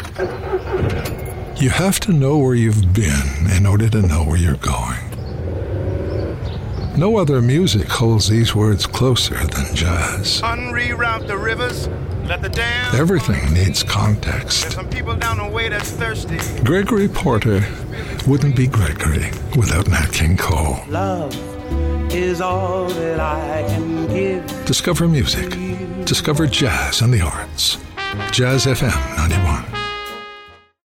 You have to know where you've been in order to know where you're going. No other music holds these words closer than jazz. Unreroute the rivers, let the dam. Everything needs context. There's some people down the way that's thirsty. Gregory Porter wouldn't be Gregory without Nat King Cole. Love is all that I can give. Discover music. Discover jazz and the arts. Jazz FM 91.